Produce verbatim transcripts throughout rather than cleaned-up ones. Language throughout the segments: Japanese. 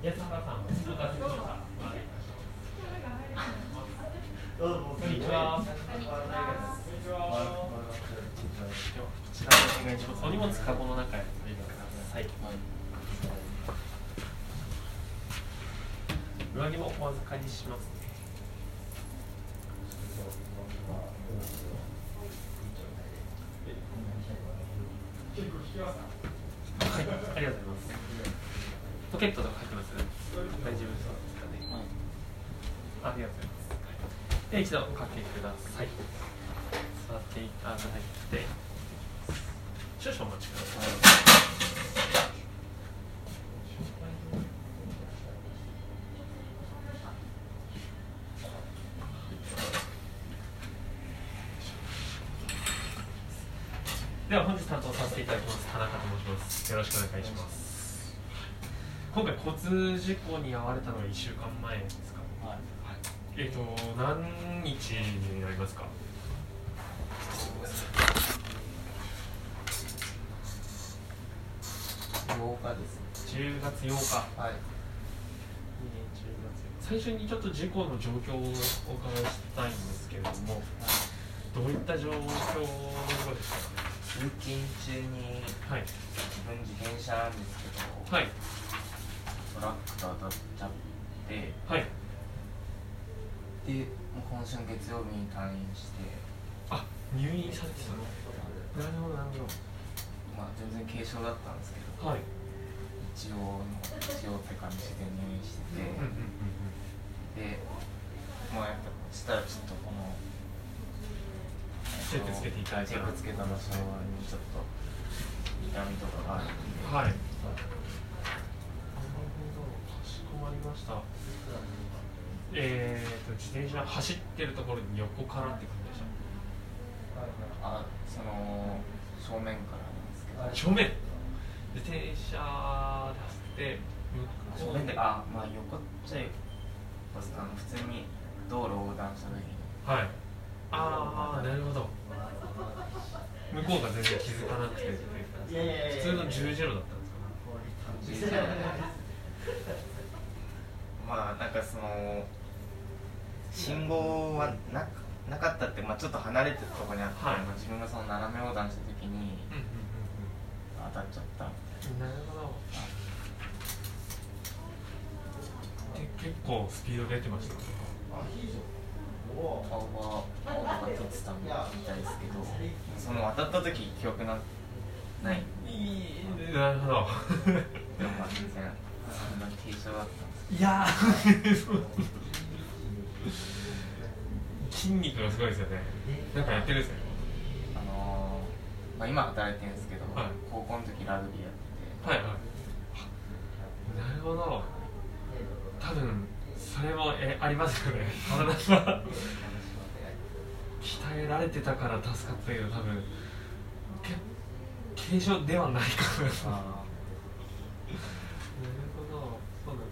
安原さん、通過しました。どうぞ、こんにちは。こんにちは。こちらお願いします。お荷物カゴの中へ入れてください。上着もお預かりします。はい、ありがとうございます。ポケットとか入ってます？大丈夫ですかね。はい、ありがとうございます。で、一度おかけください。座っていただいて、少々お待ちください。では本日担当させていただきます田中と申します。よろしくお願いします。今回交通事故に遭われたのは一週間前ですか。はい。えっ、ー、と何日になりますか。 ようかです。 じゅうがつようか。はい。最初にちょっと事故の状況をお伺いしたいんですけれども、はい、どういった状況のことですか。 通勤中に、はい、自分自転車なんですけど、はい、トラックと当たっちゃって、はい、で、もう今週の月曜日に退院して、 あ、入院されてたの？なるほどなるほど。 まあ全然軽傷だったんですけど、はい、一応の一応って感じで入院してて、うんうんうんうん、で、まあやっぱしたらちょっとこのテープつけていただいて、 テープつけた場所にちょっと痛みとかがあるんで、 はい。なるほど、かしこまりました。えーと自転車走ってるところに横からって感じでした。 あ、その正面からなんですけど。 正面。自転車で走って正面で、あ、まあ横っちゃいあの普通に道路横断した時に。はい。 ああ、なるほど。向こうが全然気づかなくて、普通の十字路だったんですかね。 まあなんかその信号は な, なかったって、まあ、ちょっと離れてるところにあって、はい、自分がその斜め横断した時に当たっちゃったみたいな。 なるほど。で結構スピード出てました。 顔は顔が撮ってたみたいですけど、その当たった時記憶なない。 なるほど。 でもまあ全然そんな軽傷だったんですけど。 いや筋肉がすごいですよね。なんかやってるんですよ。 あのー、まあ今働いてるんですけど、はい、高校の時ラグビーやってて。はいはい。 なるほど。多分それもえありますよね。体が鍛えられてたから助かったけど、多分軽傷ではないかな。なるほど、そうなん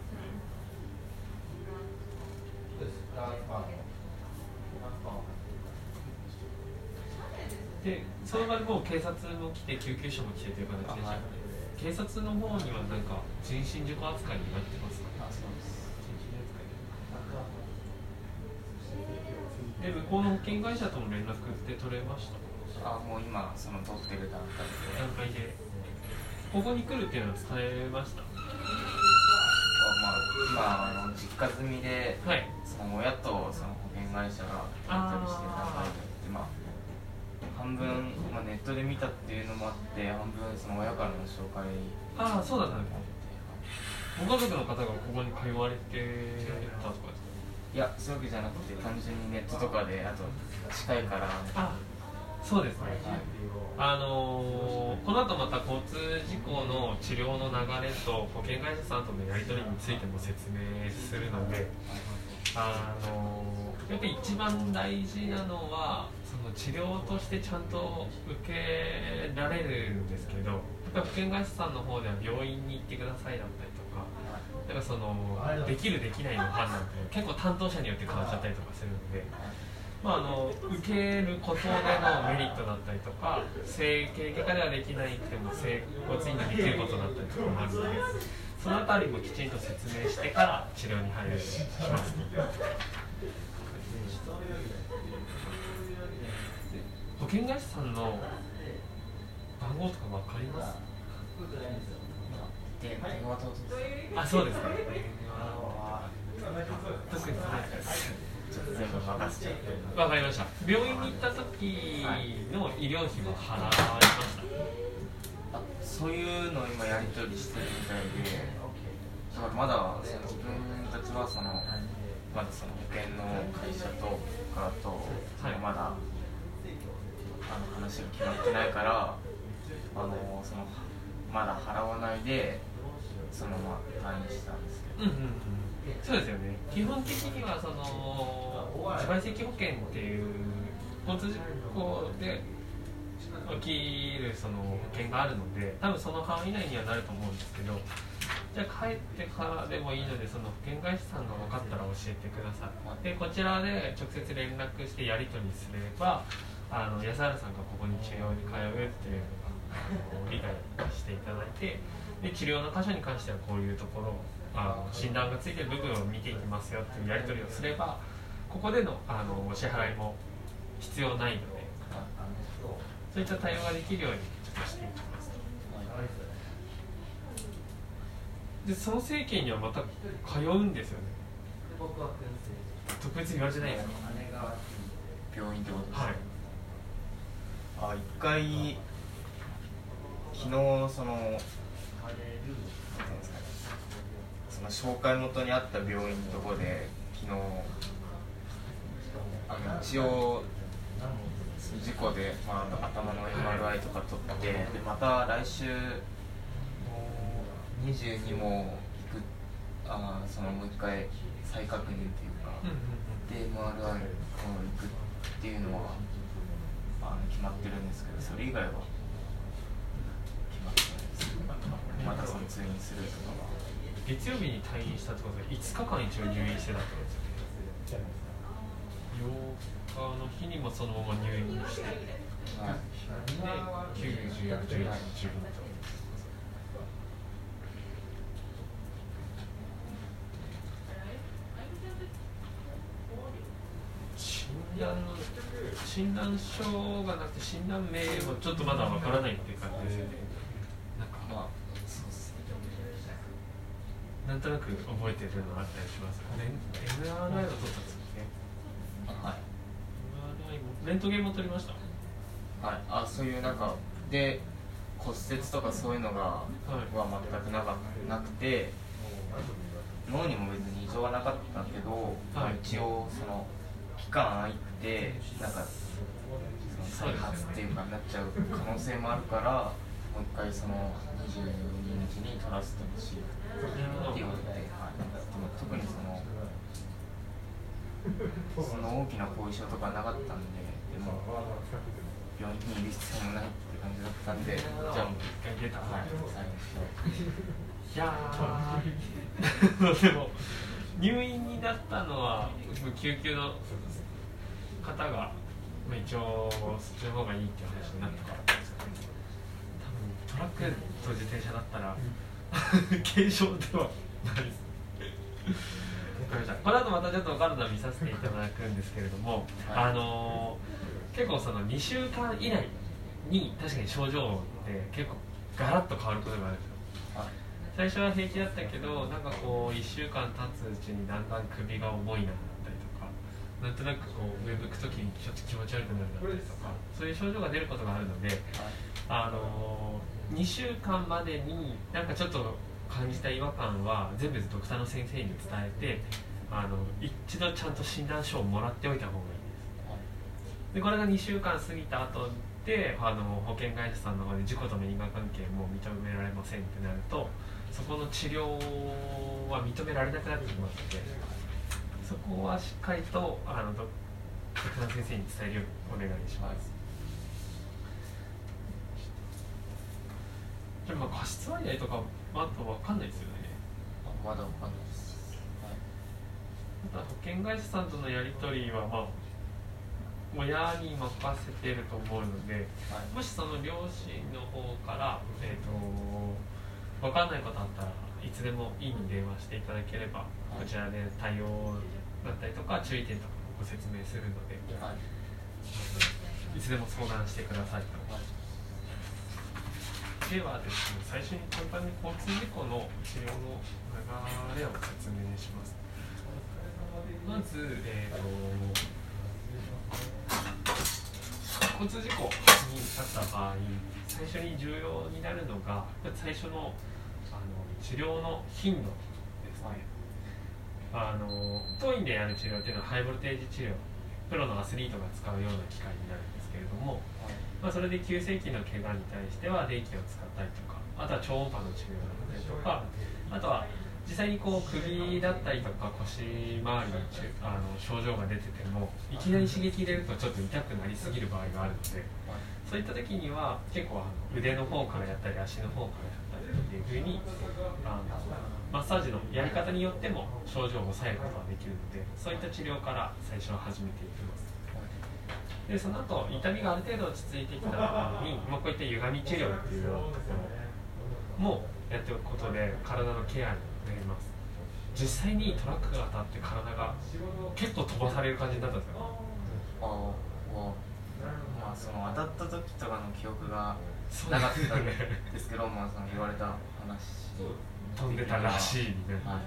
ですね。で、その場でもう警察も来て救急車も来てという形でしたね。警察の方にはなんか人身事故扱いになってますか。あ、そうです。で、向こうの保険会社とも連絡って取れました？ あ、もう今その取ってる段階で。 段階で。ここに来るっていうのは伝えました？ まあ、今あの実家済みで、はい、その親とその保険会社がやり取りしてる段階で、まあ半分、まあ、ネットで見たっていうのもあって、半分その親からの紹介。 ああ、そうだったんですね。ご家族の方がここに通われてたとかですか？ いや、そういうわけじゃなくて、単純にネットとかで、あと近いから。 あ、そうですね。はい、あのー、この後また交通事故の治療の流れと保険会社さんとのやり取りについても説明するので、あのー、やっぱり一番大事なのはその治療としてちゃんと受けられるんですけど、やっぱり保険会社さんの方では病院に行ってくださいだったりとか、だからそのできるできないの判断って結構担当者によって変わっちゃったりとかするので、 まあ、あの受けることでのメリットだったりとか、整形外科ではできないけども整骨院でできることだったりとかもあるので、そのあたりもきちんと説明してから治療に入るようにします。保険会社さんの番号とかわかります？あ、そうですね。特にないです。 ちょっと全部任せちゃって。 わかりました。病院に行った時の医療費は払いました。 あ、そういうのを今やり取りしてるみたいで、だからまだその自分たちはそのまだその保険の会社とかと、はい、まだあの話が決まってないから、あのそのまだ払わないでそのまま退院したんですけど。 うんうんうん、そうですよね。基本的にはその自賠責保険っていう交通事故で起きるその保険があるので、多分その範囲内にはなると思うんですけど、じゃあ帰ってからでもいいので、その保険会社さんが分かったら教えてください。でこちらで直接連絡してやり取りすれば、あの安原さんがここに治療に通うっていうのが理解していただいて、で治療の箇所に関してはこういうところをあの診断がついている部分を見ていきますよっていうやり取りをすれば、ここでのあのお支払いも必要ないので、そういった対応ができるようにちょっとしていきます。でその整形にはまた通うんですよね。特別に言われてないですか？ 病院ってことですか？ はい。 あ、一回昨日そのその紹介元にあった病院のところで昨日あの一応事故で、まあ、頭の エムアールアイ とか取って、でまた来週にじゅうにも行く、あそのもう一回再確認っていうか、で エムアールアイ を行くっていうのはあの決まってるんですけど、それ以外は決まってないです。またその通院するとかは。 月曜日に退院したってことでいつかかん一応入院してたってことですよね。ようかの日にもそのまま入院して、はい、できゅうじゅう、じゅういち、じゅうにと診断の診断書がなくて診断名もちょっとまだわからないっていう感じですよね。なんかまあなんとなく覚えてるのあったりします。エムアールアイ を取ったんですよね。 はい。 エムアールアイ もレントゲンも取りました。 はい。あ、そういうなんかで骨折とかそういうのが、はい、は全くなかなくて、脳にも別に異常はなかったけど、はい、一応その期間空いてなんかその再発っていうかになっちゃう可能性もあるから、もう一回そのにじゅうににちに取らせてほしいって言われて、はい、でも特にそのその大きな後遺症とかなかったんで、でも病院にいる必要もないって感じだったんで、じゃあもう一回出た、はい、サインしよう。 いやーでも入院になったのは救急の方が一応そっちの方がいいっていう話になったからですかね。多分トラックと自転車だったら軽傷ではないです。この後またちょっとお体見させていただくんですけれども、はい、あのー、結構そのにしゅうかん以内に確かに症状って結構ガラッと変わることがあるんですよ。はい、最初は平気だったけど、なんかこういっしゅうかん経つうちにだんだん首が重いなだったりとか、なんとなくこう上向くときにちょっと気持ち悪くなるだったりとか、そういう症状が出ることがあるので、はい、あのー、にしゅうかんまでになんかちょっと感じた違和感は全部ドクターの先生に伝えて、あの一度ちゃんと診断書をもらっておいた方がいいです。でこれがにしゅうかん過ぎた後で、あの保険会社さんの方で事故との因果関係も認められませんってなると、そこの治療は認められなくなってきますので、そこはしっかりとあのドクターの先生に伝えるようにお願いします。でも過失割合とかまだ分かんないですよね。 あ、まだ分かんないです。はい、 また保険会社さんとのやり取りは、まあ、 親に任せてると思うので、はい、もしその両親の方から、えーと、分かんないことあったらいつでもいいに電話していただければ、はい、こちらで対応だったりとか注意点とかご説明するので、はい、いつでも相談してくださいと。はい、ではですね、最初に簡単に交通事故の治療の流れを説明します。まず、えーと、交通事故に遭った場合、最初に重要になるのが、最初の、あの治療の頻度ですね。あの当院でやる治療っていうのはハイボルテージ治療、プロのアスリートが使うような機械になるんですけれども、はい、まあ、それで急性期の怪我に対しては電気を使ったりとか、あとは超音波の治療だったりとか、あとは実際にこう首だったりとか腰周りにあの症状が出ててもいきなり刺激入れるとちょっと痛くなりすぎる場合があるので、そういった時には結構あの腕の方からやったり足の方からやったりっていう風にあのマッサージのやり方によっても症状を抑えることができるので、そういった治療から最初は始めていきます。でその後痛みがある程度落ち着いてきた時に、まあ、こういった歪み治療っていうようなところもやっておくことで体のケアになります。実際にトラックが当たって体が結構飛ばされる感じになったんですよ。 ああ、まあその当たった時とかの記憶がなかったんですけど、まあその言われた話飛んでたらしいみたいな、はい、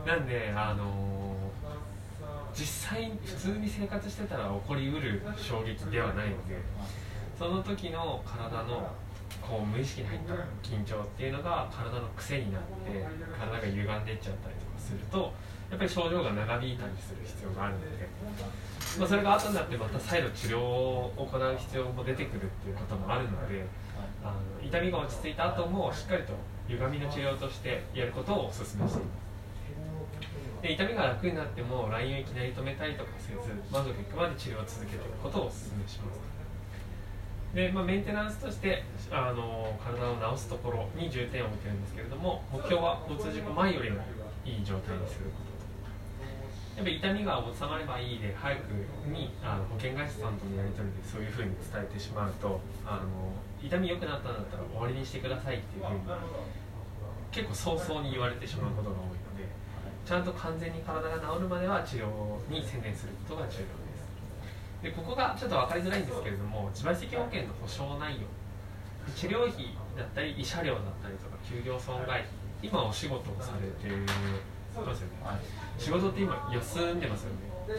なんであのー、実際普通に生活してたら起こりうる衝撃ではないので、その時の体のこう無意識に入った緊張っていうのが体の癖になって体が歪んでいっちゃったりとかすると、やっぱり症状が長引いたりする必要があるので、まあ、それが後になってまた再度治療を行う必要も出てくるっていうこともあるので、あの痛みが落ち着いた後もしっかりと歪みの治療としてやることをお勧めしています。で痛みが楽になってもラインをいきなり止めたりとかせず、満足いくまで治療を続けていくことをお勧めします。でまあ、メンテナンスとしてあの体を治すところに重点を置いてるんですけれども、目標は交通事故前よりもいい状態にすることと、やっぱり痛みが収まればいいで早くにあの保険会社さんとのやり取りでそういうふうに伝えてしまうと、あの痛み良くなったんだったら終わりにしてくださいっていうふうに結構早々に言われてしまうことが多いので、ちゃんと完全に体が治るまでは治療に専念することが重要です。でここがちょっと分かりづらいんですけれども、自賠責保険の保証内容、治療費だったり慰謝料だったりとか休業損害費、今お仕事をされてますよね、はい、仕事って今休んでますよね、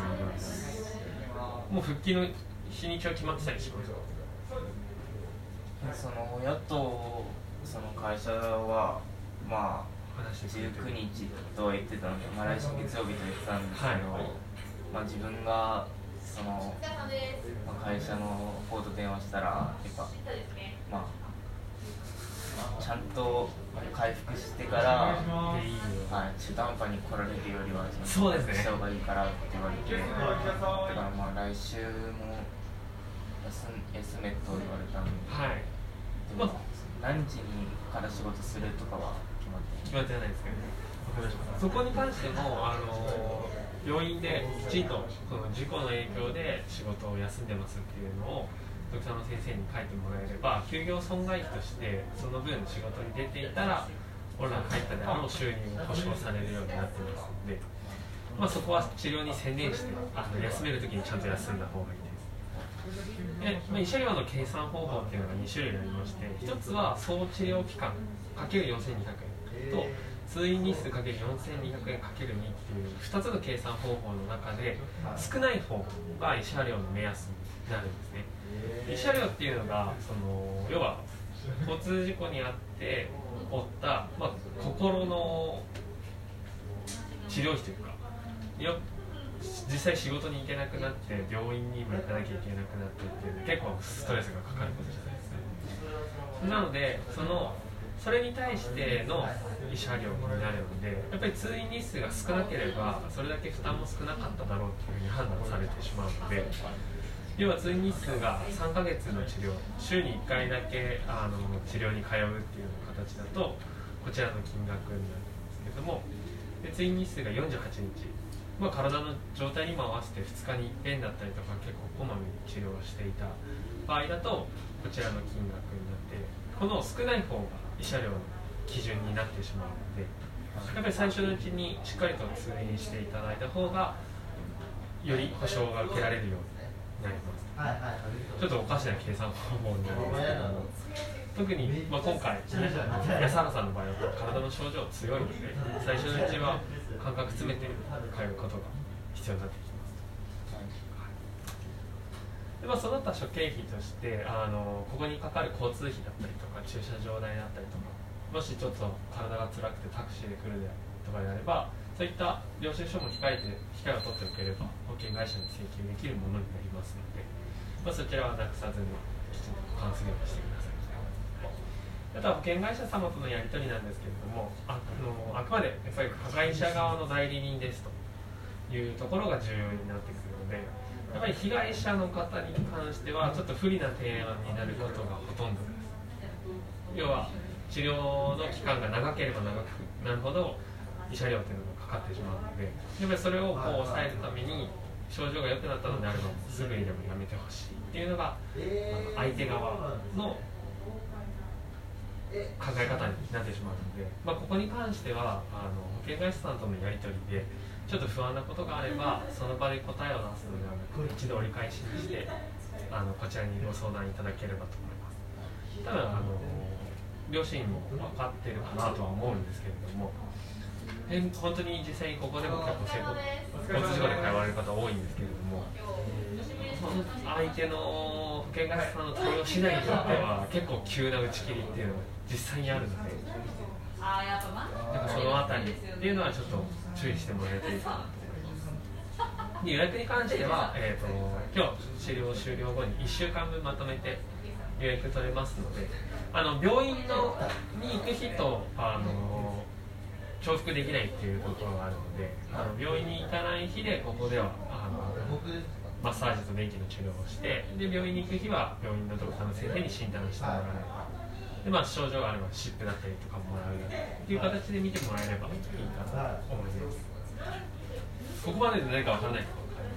うん、もう復帰の日にちは決まってたりしますよ。 そのやっとその会社はまあじゅうくにちとは言ってたので、まあ、来週月曜日と言ってたんですけど、はい、まあ、自分がその、まあ、会社の方と電話したらやっぱ、まあ、ちゃんと回復してから、はい、中途半端に来られるよりはそうですね、 した方がいいからって言われて、だからまあ来週も休, 休めと言われたんで、はい、でも何時にから仕事するとかは決まってないですけどね。そこに関してもあの病院できちんとその事故の影響で仕事を休んでますっていうのをドクターの先生に書いてもらえれば、休業損害費としてその分仕事に出ていたら本来入ったであろう収入を保証されるようになってますので、まあ、そこは治療に専念してあの休めるときにちゃんと休んだ方がいいです。で、まあ、慰謝料の計算方法っていうのがに種類ありまして、ひとつは総治療期間 かけるよんせんにひゃくえんと通院日数 かけるよんせんにひゃくえん かけるに っていうふたつの計算方法の中で少ない方が慰謝料の目安になるんですね。慰謝料っていうのがその要は交通事故に遭って負った、まあ、心の治療費というかよ実際仕事に行けなくなって病院にも行かなきゃいけなくなってっていうの結構ストレスがかかることじゃないですか。なのでそのそれに対しての慰謝料になるので、やっぱり通院日数が少なければそれだけ負担も少なかっただろうというふうに判断されてしまうので、要は通院日数がさんかげつの治療、週にいっかいだけあの治療に通うっていう形だとこちらの金額になるんですけども、で通院日数がよんじゅうはちにちまあ、体の状態にも合わせてふつかにいっぺんだったりとか結構こまめに治療をしていた場合だとこちらの金額になって、この少ない方が慰謝料の基準になってしまうので、やっぱり最初のうちにしっかりと通院していただいた方がより保証が受けられるようになります。ちょっとおかしな計算方法になるんですけども、特に、まあ、今回安原さんの場合は体の症状強いので、最初のうちは感覚詰めて通うことが必要になってきます。でまあ、その他諸経費としてあのここにかかる交通費だったりとか駐車場代だったりとか、もしちょっと体が辛くてタクシーで来るとかであれば、そういった領収書も控えて機会を取っておければ保険会社に請求できるものになりますので、まあ、そちらはなくさずにきちんと保管するようにしてください。あとは保険会社様とのやり取りなんですけれども、あのあくまでやっぱり加害者側の代理人ですというところが重要になってくるので、やっぱり被害者の方に関してはちょっと不利な提案になることがほとんどです。要は治療の期間が長ければ長くなるほど慰謝料というのがかかってしまうので、やっぱりそれをこう抑えるために症状が良くなったのであればすぐにでもやめてほしいっていうのが、あの相手側の考え方になってしまうので、まあ、ここに関してはあの保険会社さんとのやり取りでちょっと不安なことがあればその場で答えを出すのではなく一度折り返しにしてあのこちらにご相談いただければと思います。ただあの両親も分かってるかなとは思うんですけれども、本当に実際にここでも結構交通事故で通われる方多いんですけれども、相手の保険会社さんの対応次第によっては結構急な打ち切りっていうのが実際にあるので、なんかそのあたりっていうのはちょっと注意してもらえるといいかなと思います。で予約に関しては、えー、と今日治療終了後にいっしゅうかんぶんまとめて予約取れますので、あの病院のに行く日とあの重複できないっていうところがあるので、あの病院に行かない日でここではあのマッサージと電気の治療をして、で病院に行く日は病院のドクターの先生に診断してもらう、で、まあ、症状があれば湿布だったりとかもらうっていう形で見てもらえればいいかなと思います。ここまでで何か分からないことがあり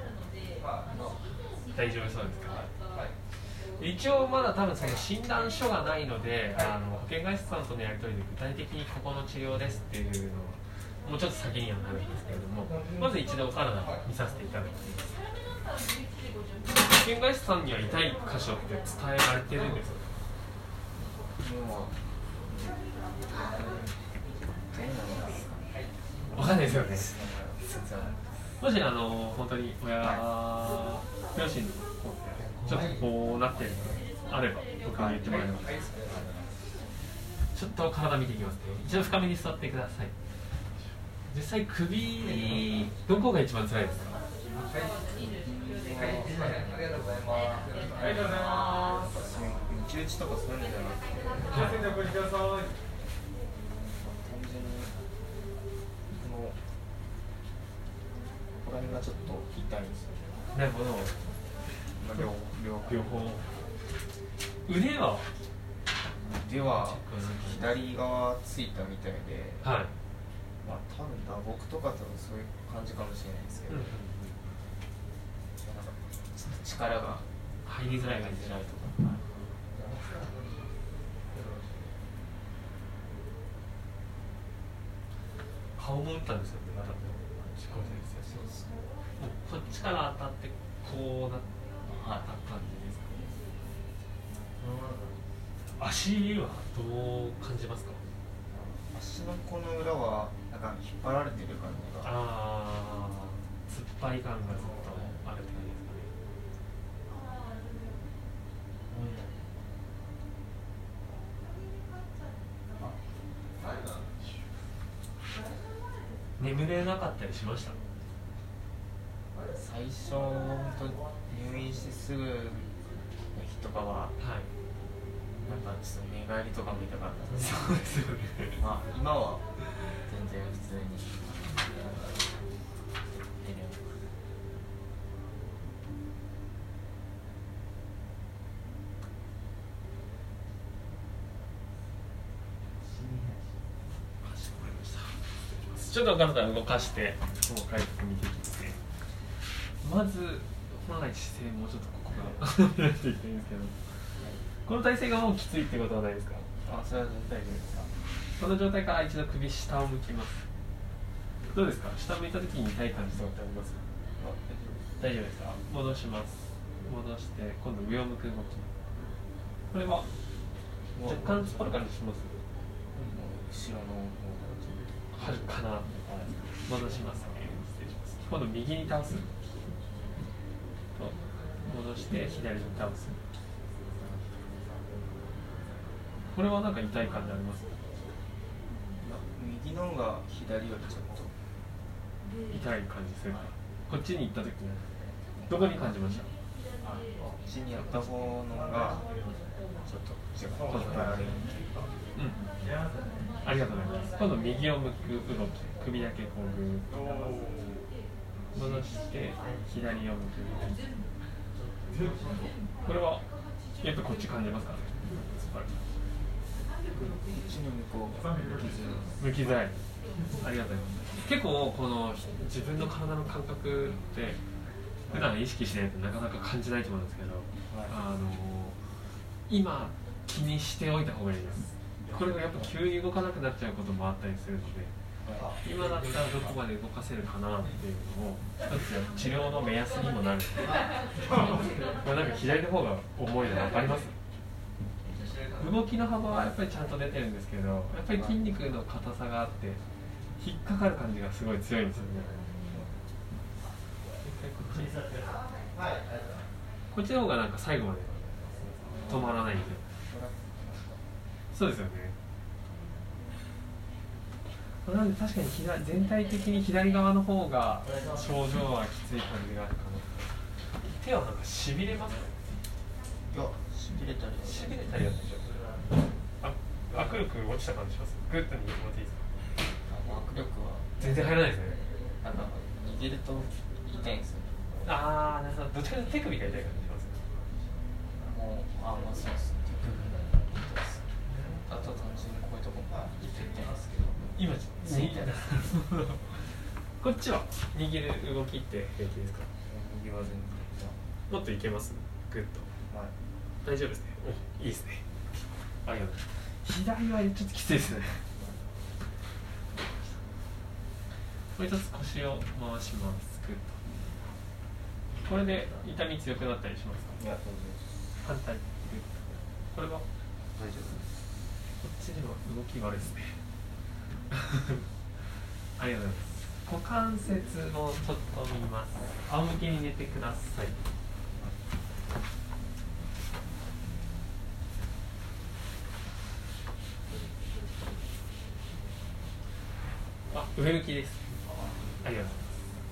ますか？大丈夫そうですか？一応まだ多分その診断書がないので、あの保険会社さんとのやり取りで具体的にここの治療ですっていうのはもうちょっと先にはなるんですけれども、まず一度お体見させていただいています。保険会社さんには痛い箇所って伝えられてるんですか？わかんないですよね。もしあの本当に親両親のちょっとこうなってるのあれば僕に言ってもらえれば、ちょっと体見ていきますね。一度深めに座ってください。実際首どこが一番辛いですか？ ありがとうございます。ありがとうございます。ムキ打ちとかそういうのじゃなくて、はい、単純にこのここら辺がちょっと痛いんですよ。 なるほど。両両方。腕は腕は左側ついたみたいで、 はい。 まあ多分打撲とか多分そういう感じかもしれないですけど、うんうん、なんかちょっと力が入りづらい入りづらいとか。 顔も打ったんですよね、まだ。こっちから当たってこうなった感じですかね。足はどう感じますか？ 足のこの裏はなんか引っ張られてる感じが。 ああ、突っ張り感がずっとあるって感じですかね。眠れなかったりしました？ 最初本当入院してすぐの日とかは、はい、なんかちょっと寝返りとかも痛かったんです。 そうですよね。 まあ今は全然普通に。 ちょっと体を動かして細かいとこ見ていきて、まず本来姿勢もうちょっとここがやっていきたいんですけど、この体勢がもうきついってことはないですか？ あ、それは大丈夫ですか？ この状態から一度首下を向きます。どうですか？下向いた時に痛い感じとかってあります？大丈夫ですか？戻します。戻して今度上を向く動き。これは若干突っ張る感じします？ 後ろの方かな。戻しますね。失礼します。今度右に倒す。戻して左に倒す。これはなんか痛い感じあります？ 右の方が左よりちょっと痛い感じする。こっちに行った時にどこに感じました？こっちにやった方のがちょっと違う。このられる。 うん。ありがとうございます。今度右を向く動き、首だけこうぐーっと戻して左を向く動き。これはやっぱこっち感じますかね？こっちに向こうが向きづらい。ありがとうございます。結構この自分の体の感覚って普段意識しないとなかなか感じないと思うんですけど、はい、あの今気にしておいた方がいいです。これがやっぱ急に動かなくなっちゃうこともあったりするので、今だったらどこまで動かせるかなっていうのを一つ治療の目安にもなるので、これなんか左の方が重いの分かります？動きの幅はやっぱりちゃんと出てるんですけど、やっぱり筋肉の硬さがあって引っかかる感じがすごい強いんですよね。こっちの方がなんか最後まで止まらないんですよ。そうですよね。なので確かに左全体的に左側の方が症状はきつい感じがあるかな。手はなんかしびれますか？ いや、しびれたりしびれたりやってるでしょ。あ、握力落ちた感じします？グッと握ってもらっていいですか？ 握力は全然入らないですね。 あの握ると痛いんですよ。 ああ、なるほど。どっちかというと手首が痛い感じします。 もう、あ、まあそうです。手首が痛いです。あと単純にこういうところが痛いんですけど。 今ついてない。こっちは握る動きって平気ですか？ 右は全然。 もっといけます？グッと。 はい。 大丈夫ですね。いいですね。ありがとう。左はちょっときついですね。もう一つ腰を回します。グッと。これで痛み強くなったりしますか？ いや、大丈夫です。 反対。これは大丈夫です。 こっちでは動き悪いですね。ありがとうございます。股関節をちょっと見ます。仰向けに寝てください。あ、上向きです。ありがとうございます。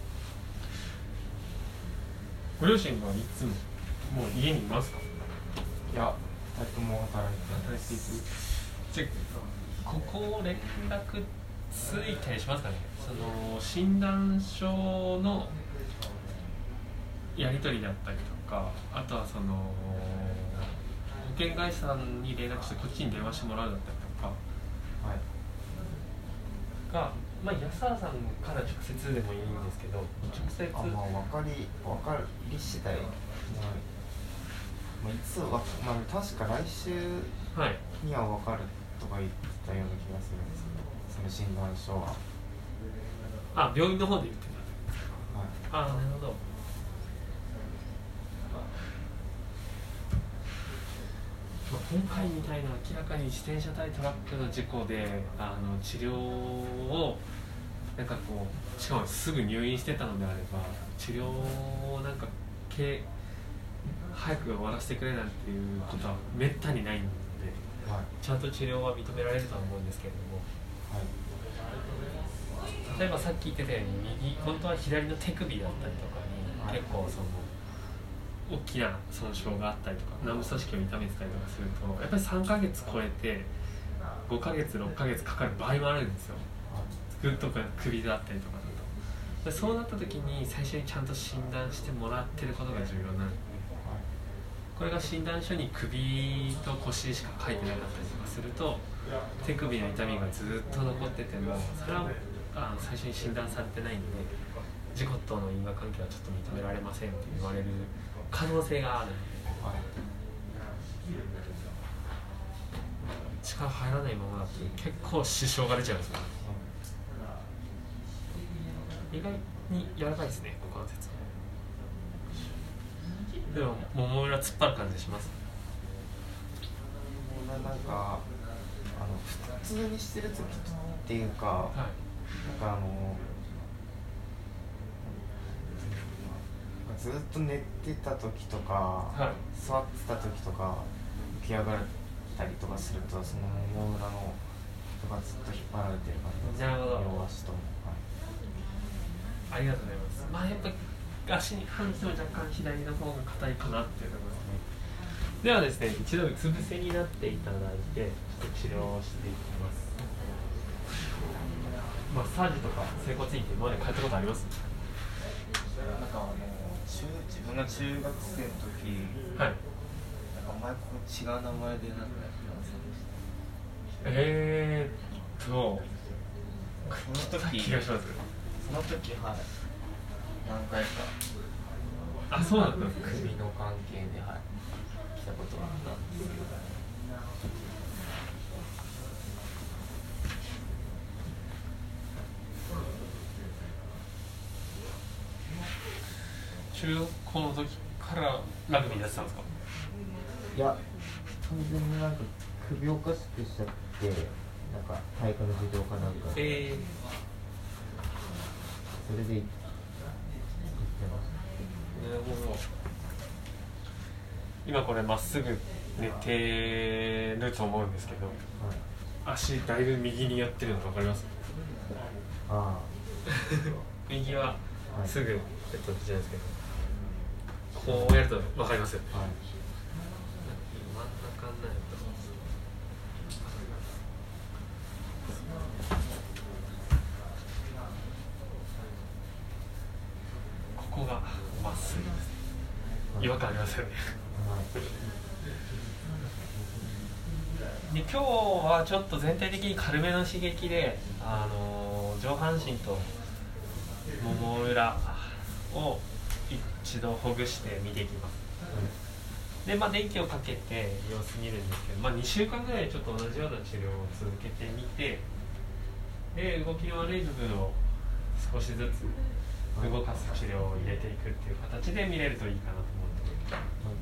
ご両親はいつももう家にいますか？ いや、ふたりとも働いて働いていく。 じゃここ連絡ついたりしますかね？その診断書のやり取りだったりとか、あとはその保険会社さんに連絡してこっちに電話してもらうだったりとか、はい、が、まあ、安原さんから直接でもいいんですけど、直接あ、まあ、分かり分かり次第、まあ、いつわ、まあ、確か来週には分かるとか言ってたような気がするんですけど、その診断書は。 あ、病院の方で言ってた。はい、あ、なるほど。まあ、今回みたいな明らかに自転車対トラックの事故であの治療をなんかこうしかもすぐ入院してたのであれば治療をなんかけ早く終わらせてくれなんていうことはめったにないので、はい、ちゃんと治療は認められるとは思うんですけれども、はい、例えばさっき言ってたように右本当は左の手首だったりとかに、はい、結構その大きな損傷があったりとか軟部組織を痛めてたりとかするとやっぱりさんかげつ超えてごかげつろっかげつかかる場合もあるんですよ。グッとか首だったりとかだとそうなった時に最初にちゃんと診断してもらってることが重要なので、これが診断書に首と腰しか書いてなかったりとかすると手首の痛みがずっと残っててもそれはあの最初に診断されてないんで事故との因果関係はちょっと認められませんって言われる可能性があるので、はい、力入らないままだと結構支障が出ちゃうんですよ、うん、意外に柔らかいですね股関節。でももも裏突っ張る感じします。 なんかあの普通にしてる時っていうか、はい、なんかあのずっと寝てた時とか、はい、座ってた時とか起き上がったりとかするとそのもも裏のとかずっと引っ張られてる感じ。 なるほど。 両足とも、 はい、ありがとうございます。まあやっぱ足に関しては若干左の方が硬いかなっていうところですね。ではですね、一度うつ伏せになっていただいてちょっと治療をしていきます。マッサージとか整骨院って今まで通ったことあります？ なんかあの中自分が中学生の時、はい、なんか前ここ違う名前でなんかやってませんでした？ えーっとその時気がします。 その時はい何回かあ、そうなんですか。 首の関係ではい来たことがあったんですけど。 中学校の時からラグビーやってたんですか？ いや、完全になんか首おかしくしちゃってなんか体育の授業かなんかで、えー、それで行ってました。 なるほど。今これまっすぐ寝てると思うんですけど、はい、足だいぶ右にやってるの分かります？あ右はすぐ、はい、えっとじゃないですけどこうやると分かりますよね、はい、真ん中になるとここがまっすぐです。違和感ありますよね。で今日はちょっと全体的に軽めの刺激で、あのー、上半身ともも裏を一度ほぐして見ていきます、うん、でまあ電気をかけて様子見るんですけど、まあ、にしゅうかんぐらいちょっと同じような治療を続けてみて、で動きの悪い部分を少しずつ動かす治療を入れていくっていう形で見れるといいかなと思ってます、うん。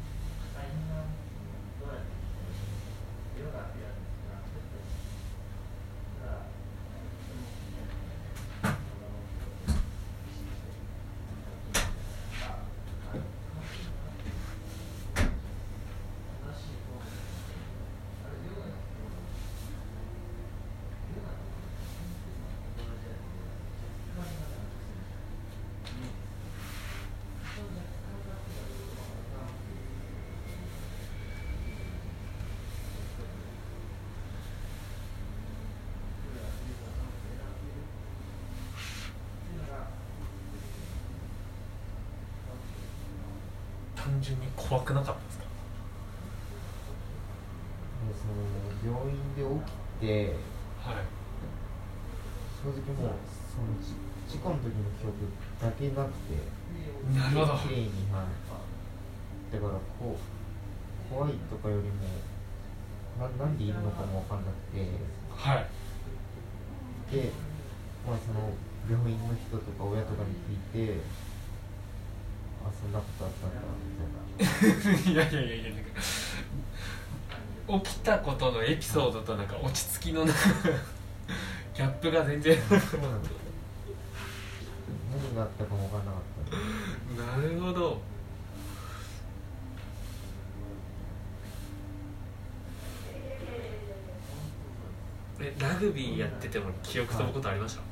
単純に怖くなかったですか？ その病院で起きて、はい、正直もうその事故の時の記憶だけなくて、 なるほど。 綺麗に、はい、だからこう怖いとかよりもななんでいるのかも分かんなくて、はい、で、まあ、その病院の人とか親とかに聞いて、あ、そんなことあったんだみたいな。 いやいやいやいや、なんか起きたことのエピソードとなんか落ち着きのギャップが全然そうなんですよ。 何があったかも分からなかった。 なるほど。え、ラグビーやってても記憶飛ぶことありました？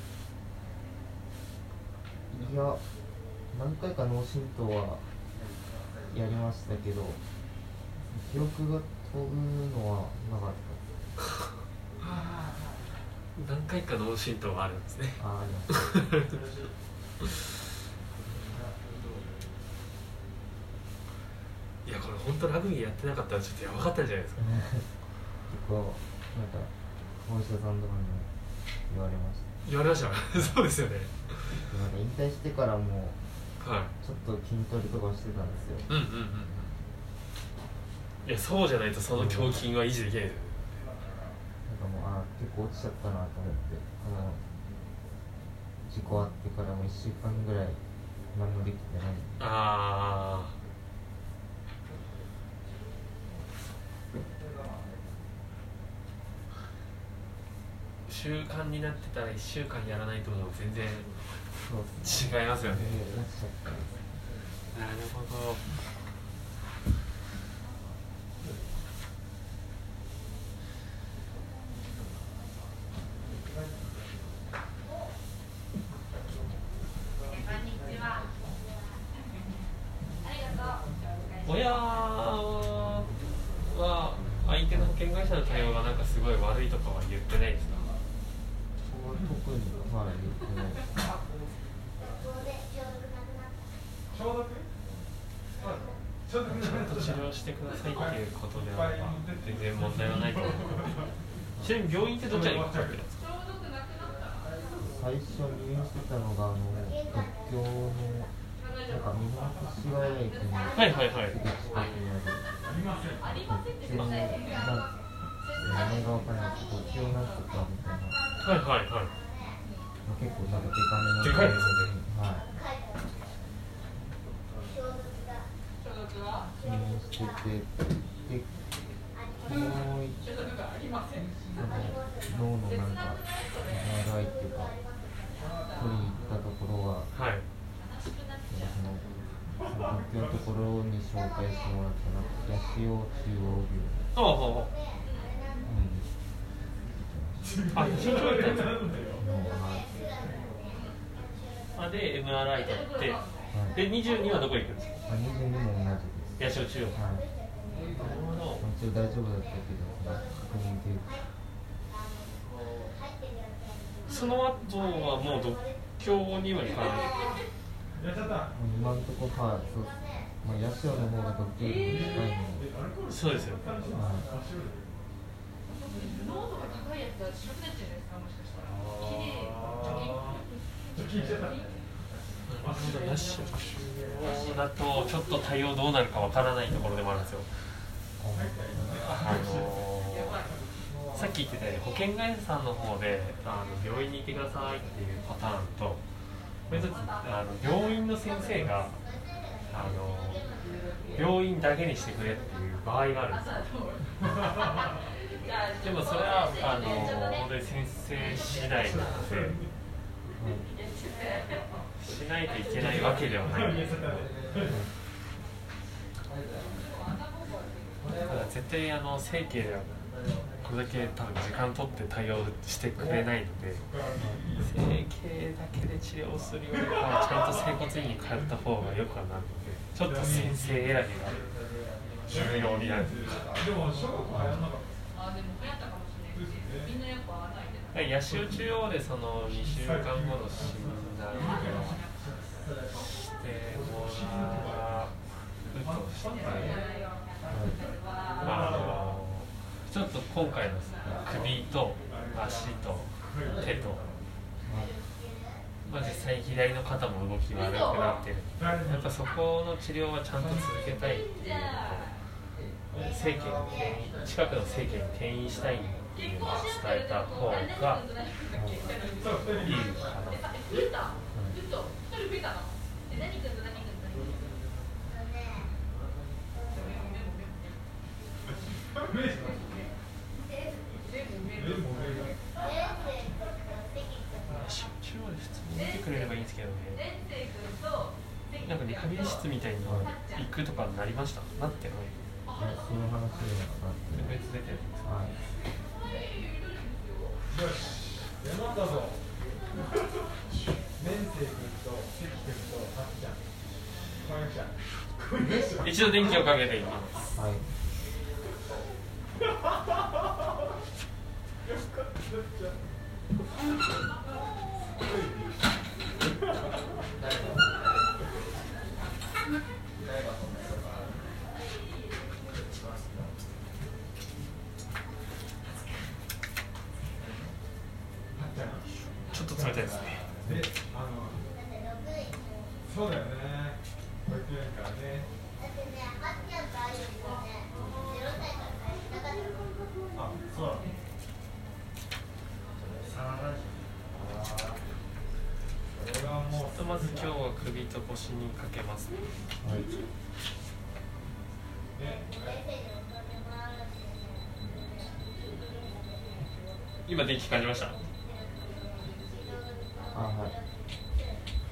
いや、何回か脳震盪はやりましたけど、記憶が飛ぶのはなかった。 何回か脳震盪があるんですね。ああ、あります。いや、これ本当ラグビーやってなかったらちょっとやばかったんじゃないですか。 結構なんかお医者さんとかにも言われました。 言われましたそうですよね。 なんか引退してからも、 はい、 ちょっと筋トレとかしてたんですよ。 うんうんうん。いや、そうじゃないとその胸筋は維持できないですよね。 なんかもう、あ結構落ちちゃったなと思って、この事故あってからもいっしゅうかんぐらい何もできてない。 ああ。習慣になってたらいっしゅうかんやらないと全然違いますよね。なるほど。親は相手の保険会社の対応がなんかすごい悪いとかは言ってないですか？ 特には言ってない。 ちゃんと治療してくださいっていうことであれば全然問題はないと思う。ちなみに病院ってどちらにかかってるんですか？ 最初入院してたのがあの東京のなんか日本橋ヶ谷駅のはいはいはい。 すぐ近くにある全然なん名前がわかんないけど東京なんとかみたいな。 はいはいはい。 結構なんかデカめのでかいですよね。 はい。入院してて、で、昨日その脳のなんか エムアールアイ っていうか取りに行ったところは、 はい。 そのその東京のところに紹介してもらったなんか八潮中央病院。 ああ、はあ。あ、八潮中央病院だったんですか？あ、で エムアールアイ 取って、はい、でにじゅうにはどこ行くんですか？ あ、にじゅうにも同じです。 八潮中央。はい。なるほど。 一応大丈夫だったけど、確認で。 その後はもう独協には行かない。 今のところはい、そう。まあ八潮の方が独協より近いので。 そうですよね。はい。 濃度が高いやつは白くなっちゃうんですか、もしかしたら。 八潮中央だとちょっと対応どうなるかわからないところでもあるんですよ。あのー、さっき言ってたように保険会社さんの方であの病院に行ってくださいっていうパターンと、これとあの病院の先生があの病院だけにしてくれっていう場合があるんですよ。でもそれはあの本当に先生次第なので、うん、しないといけないわけではないんですけど、だから絶対あの整形ではこれだけ多分時間取って対応してくれないので、整形だけで治療するよりはちゃんと整骨院に通った方がよくはなるので、ちょっと先生選びが重要になるというか。八潮中央でそのにしゅうかんごの診断をしてもらうとして、あのちょっと今回の首と足と手と、まあ、実際左の肩も動き悪くなってる。やっぱそこの治療はちゃんと続けたいっていうのと、整形に転院、近くの整形に転院したいっていうのを伝えた方がいいかな。集中を普通に見てくれればいいんですけどね。なんかリハビリ室みたいに行くとかになりました？なってない？ その話でなって別出てるんですか？はい。 よし、山田ぞ。面生君と関君とあっちゃん。 一度電気をかけています。 はい。 ちょっとそうだよね。保育園からね。だってね、赤ちゃんとあるよね。ゼロさいからね。あ、そうなの。 ひとまず今日は首と腰にかけますね。はい。今電気感じました。 あ、はい。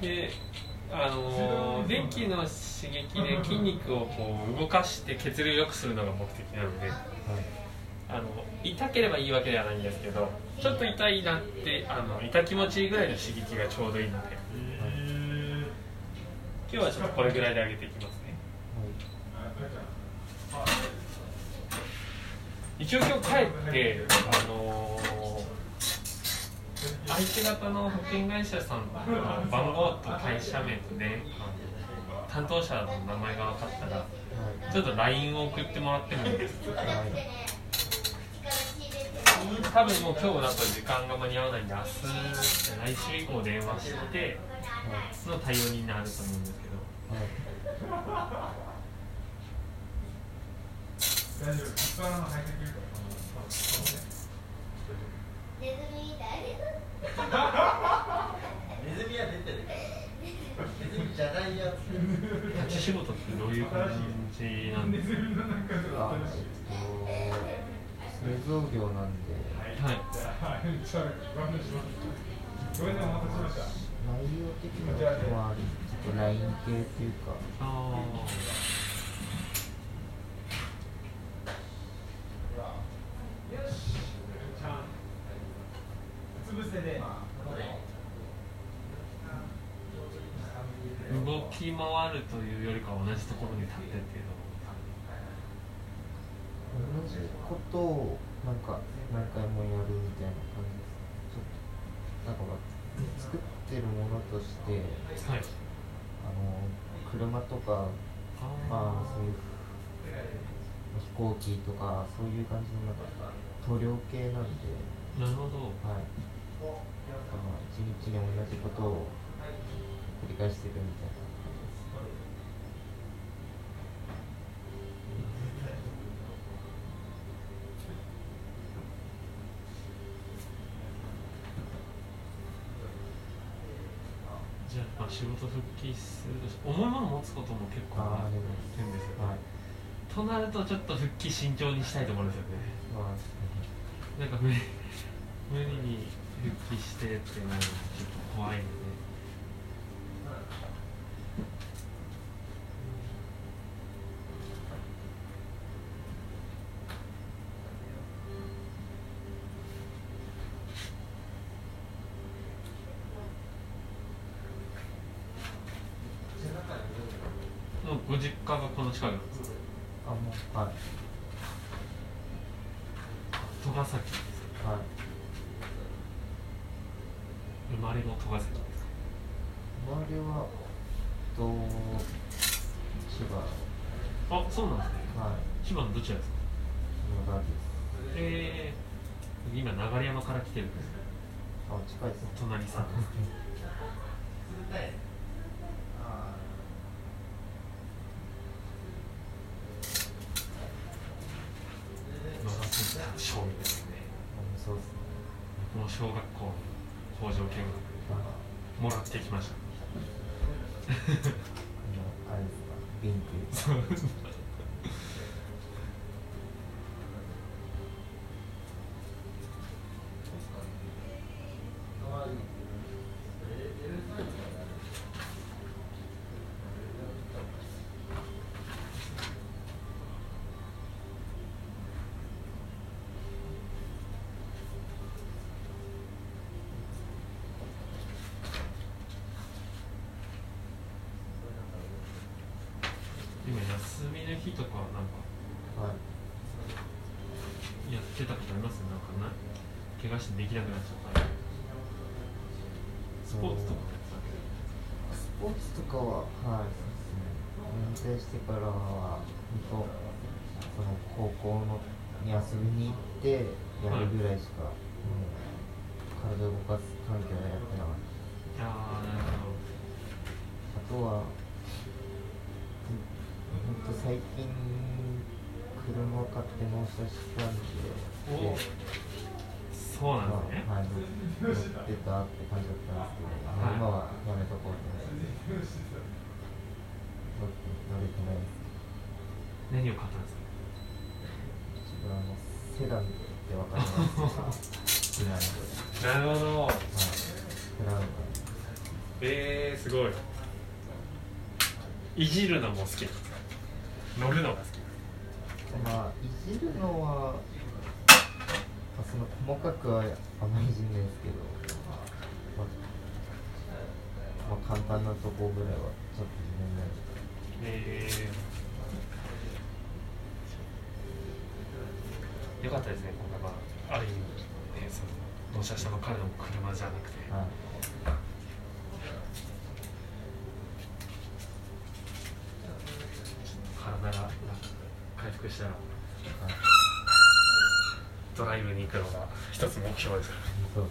で、あのー、電気の刺激で筋肉をこう動かして血流を良くするのが目的なので、はい、あの痛ければいいわけではないんですけど、ちょっと痛いなってあの痛気持ちいいぐらいの刺激がちょうどいいので、はい、今日はちょっとこれぐらいで上げていきますね。はい、一応今日帰ってあのー相手方の保険会社さんの番号と会社名とね、担当者の名前が分かったらちょっと ライン を送ってもらってもいいですか。はい、多分もう今日だと時間が間に合わないんで、明日来週以降電話しての対応になると思うんですけど、はい、大丈夫、一般の入ってくるからネズミだよ。ネズミは出てる。ネズミじゃないやつ。立ち仕事ってどういう感じなんですか。あ、 えっと製造業なんで。 はい。 内容的なことはちょっとライン系っていうか。ああ。 動き回るというよりかは同じところに立ってっていうの同じことをなんか何回もやるみたいな感じです。ちょっとなんか作ってるものとして、はい、あの車とかまあそういう飛行機とかそういう感じのなんか塗料系なんで。 なるほど。 はい。一日に同じことを繰り返してるみたいな。 じゃあ、まあ、仕事復帰すると重いもの持つことも結構あるんですよ、はい、となるとちょっと復帰慎重にしたいと思うんですよね。なんか無理無理に復帰してってなるのちょっと怖いので、もうご実家がこの近くなんですか。 あ、もう、はい。 戸ヶ崎ですか。はい。生まれも戸ヶ崎ですか。 生まれはと千葉。 あ、そうなんですね。はい。千葉のどちらですか。 野田です。 えー、今流山から来てるんです。 あ、近いですね。 隣さんです。小みですね。 そうですね。 僕も小学校の工場見学もらってきました。 あのあれですか、ビンク。 今休みの日とかなんかやってたことあります？なんかな怪我してできなくなっちゃった。スポーツとかスポーツとかははいそうですね。引退してからは本当その高校のに遊びに行ってやるぐらいしか、はい、うん、体を動かす環境はやってなかった。 ああ、なるほど。 あととは本当最近車を買って納車したんで、 おそうなんですね、 まあ、はい、乗ってたって感じだったんですけど、まあ、今はやめとこうと思って乗れてないです。 何を買ったんですか？ 自分はあのセダンってわかりますか？ なるほど、はい、 クラウンがえー、すごい。いじるのも好きですか？乗るのが好き？ まあ、いじるのは、まあ、その細かくはあんまりいじんないですけど、まあ、まあ、簡単なとこぐらいはちょっといじめないです。 えー、よかったですね、今回はある意味、ね、その納車したの彼の車じゃなくて、はい、体が回復したら、はい、ドライブに行くのが一つ目標ですからね。そう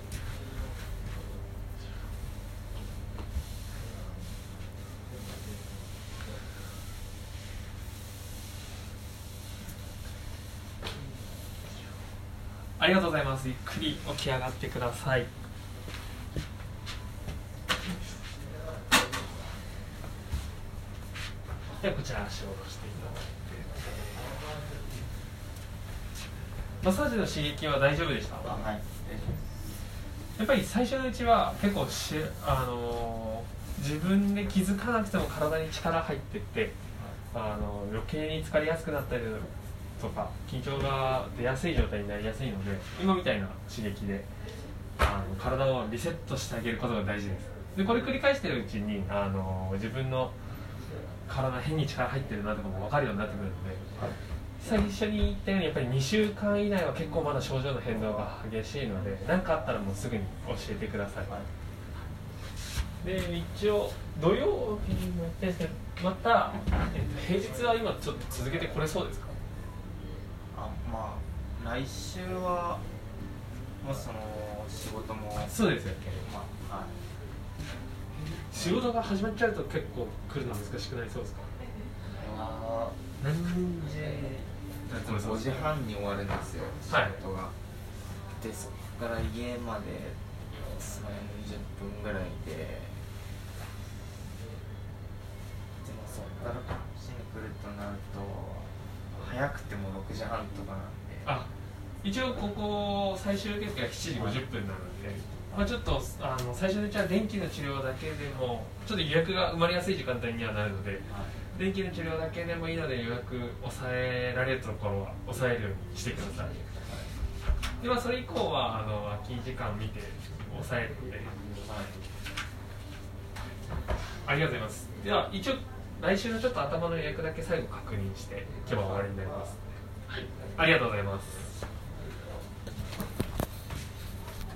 ありがとうございます。ゆっくり起き上がってください。ではこちら足を下ろしていただいて、マッサージの刺激は大丈夫でした？はい、やっぱり最初のうちは結構し、あのー、自分で気づかなくても体に力入ってって、あの余計に疲れやすくなったりとか緊張が出やすい状態になりやすいので、今みたいな刺激であの体をリセットしてあげることが大事です。でこれ繰り返してるうちにあの自分の体変に力入ってるなとかも分かるようになってくるので、最初に言ったようにやっぱりにしゅうかん以内は結構まだ症状の変動が激しいので、何かあったらもうすぐに教えてください。で一応土曜日にもやってるんですけど、また、えっと、平日は今ちょっと続けてこれそうですか？ あ、まあ来週はもうその仕事もそうですよ、 まあ、はい、 仕事が始まっちゃうと結構来るの難しくなりそうですか？ あ何時ごじはんに終わるんですよ、仕事が、はい、でそこから家までにじゅっぷんぐらいで、でもそこからこっちに来るとなると早くてもろくじはんとかなんで、 あ、一応ここ最終受付がしちじごじゅっぷんなので、まあ、ちょっとあの最初のうちは電気の治療だけでもちょっと予約が埋まりやすい時間帯にはなるので、はい、電気の治療だけでもいいので予約抑えられるところは抑えるようにしてください。でまあ、それ以降はあの空き時間見て抑えるので、はい、ありがとうございます。では一応来週のちょっと頭の予約だけ最後確認して今日は終わりになります。はい、ありがとうございます。